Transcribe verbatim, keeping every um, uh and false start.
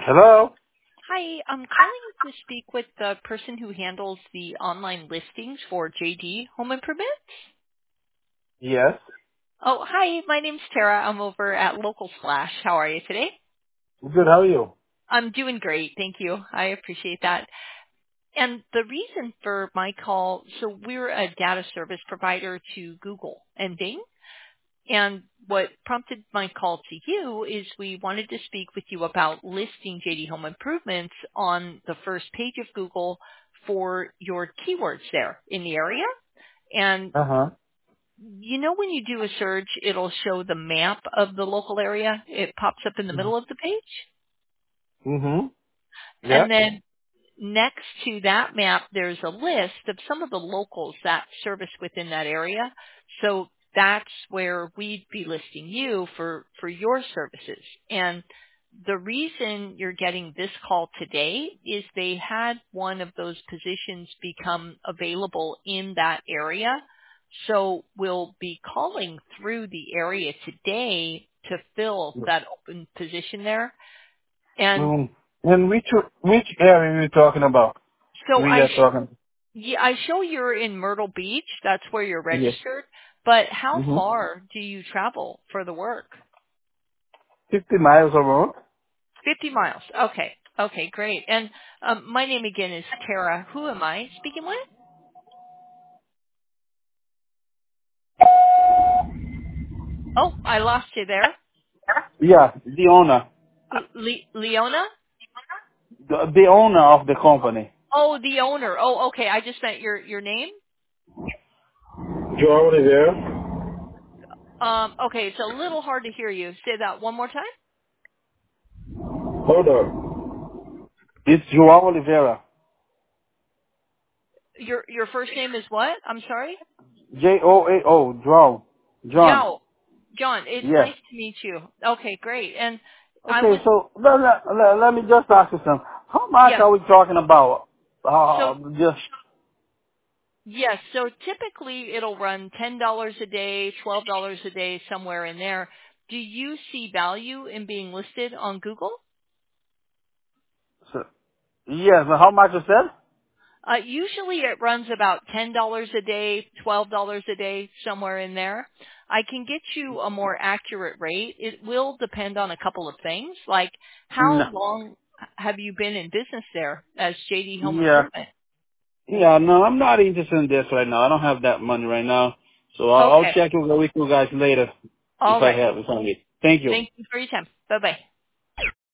Hello? Hi, I'm calling to speak with the person who handles the online listings for J D Home Improvement. Yes. Oh, hi, my name's Tara. I'm over at Local Slash. How are you today? Good, how are you? I'm doing great. Thank you. I appreciate that. And the reason for my call, so we're a data service provider to Google and Bing. And what prompted my call to you is we wanted to speak with you about listing J D Home Improvements on the first page of Google for your keywords there in the area. And Uh-huh. you know when you do a search, it'll show the map of the local area. It pops up in the middle of the page. Mm-hmm. Yeah. And then next to that map, there's a list of some of the locals that service within that area. So that's where we'd be listing you for, for your services. And the reason you're getting this call today is they had one of those positions become available in that area. So we'll be calling through the area today to fill that open position there. And Mm. And which which area are you talking about? so We I are talking. Yeah, I show you're in Myrtle Beach. That's where you're Yes. registered. But how Mm-hmm. far do you travel for the work? Fifty miles around? fifty miles. Okay. Okay, great. And um, my name again is Tara. Who am I speaking with? Oh, I lost you there. Yeah, the owner. L- Le- Leona? The, the owner of the company. Oh, the owner. Oh, okay. I just meant your your name. You already there? Um, okay, it's a little hard to hear you. Say that one more time. Hold on. It's Joao Oliveira. Your your first name is what? I'm sorry. J O A O, Joao. John. Yao. John, it's Yes. nice to meet you. Okay, great. And I Okay, was so let, let, let, let me just ask you something. How much yes. are we talking about? So Uh, just, yes, so typically it'll run ten dollars a day, twelve dollars a day, somewhere in there. Do you see value in being listed on Google? so, yes, how much you said? Uh, usually it runs about ten dollars a day, twelve dollars a day, somewhere in there. I can get you a more accurate rate. It will depend on a couple of things, like No. how long have you been in business there as J D Home Yeah. Improvement? Yeah, no, I'm not interested in this right now. I don't have that money right now. So I'll, I'll Okay. check with with you guys later if All I right. have it. Thank you. Thank you for your time. Bye-bye.